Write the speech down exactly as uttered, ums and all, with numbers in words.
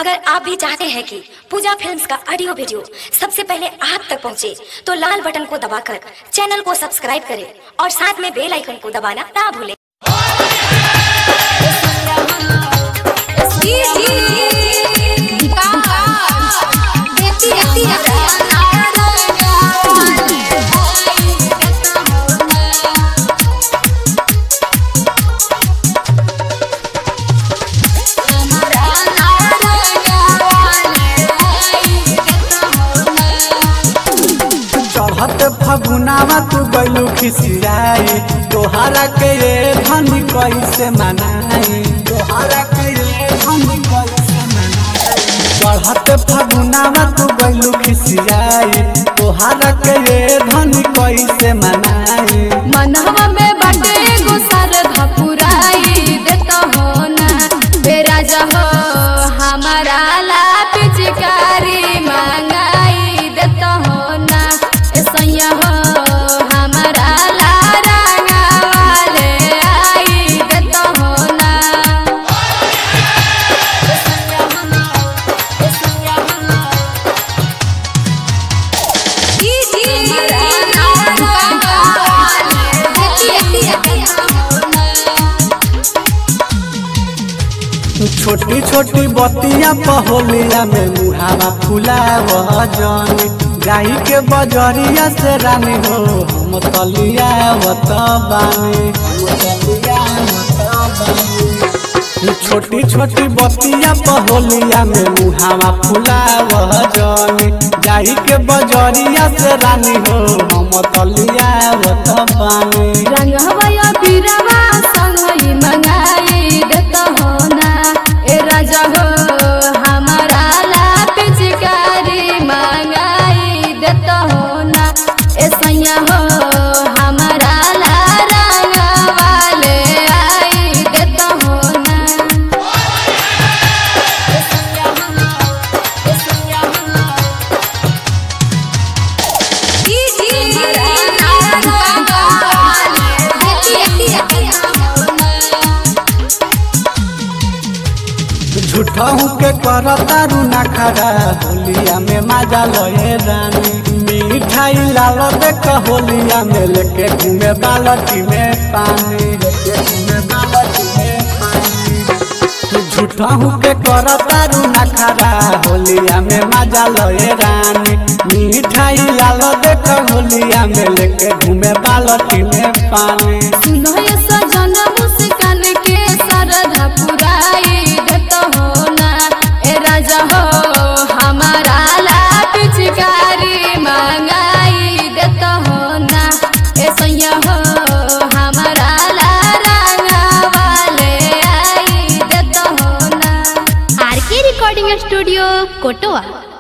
अगर आप भी चाहते हैं कि पूजा फिल्म्स का ऑडियो वीडियो सबसे पहले आप तक पहुंचे, तो लाल बटन को दबाकर चैनल को सब्सक्राइब करें और साथ में बेल आइकन को दबाना ना भूलें। फगुनावा तू गइलू खिसियाई, तोहरा के ये धनी कैसे मनाई, तोहरा के ये धनी कैसे मनाई। चढ़त फगुनावा तू गइलू खिसियाई, तोहरा के ये धनी कैसे मनाई। मनहवा में बाटे गुसार धपुराई देता हो ना बेरा जहो हमारा ला पिचकारी मांगाई देता हो ना सैया हो हमारा ला रंगा वाले आई देता हो ना सैया हो सैया हो जी जी छोटी छोटी बतिया पहोलिया में मुहावा फुलाव जानी, गाई के बजरिया से रानी हो हम तलिया बानी। छोटी छोटी बतिया पहोलिया में मुहावा फुलाव जानी, गाई के बजरिया से रानी हो हम तलिया बानी। रंगवा बिरवा संगई मंगाई देता हो ना ए राजा हो हमारा ला पिचकारी मंगाई देता हो ना ए सैया हो हमारा ला रंगा वाले आई देता हो ना ए सैया हो ए सैया हो जी जी झूठहू के करतारू ना खड़ा होलिया में मजा लये रानी। मिठाई लाल देख होलिया में लेके घूमे बालटी में पानी, लेके घूमे बालटी में पानी। झूठहू के करतारू ना खड़ा होलिया में मजा लये रानी। मिठाई लाल देख होलिया में लेके घूमे बालटी में पानी। सुनो ये सजन मुस्कान के सरधा पुराई देता हो ना ए राजा हो हमारा ला पिचकारी मंगाई देता हो ना ए सैया हो हमारा ला रंगा वाले आई देता हो ना। आर के रिकॉर्डिंग स्टूडियो कोटवा।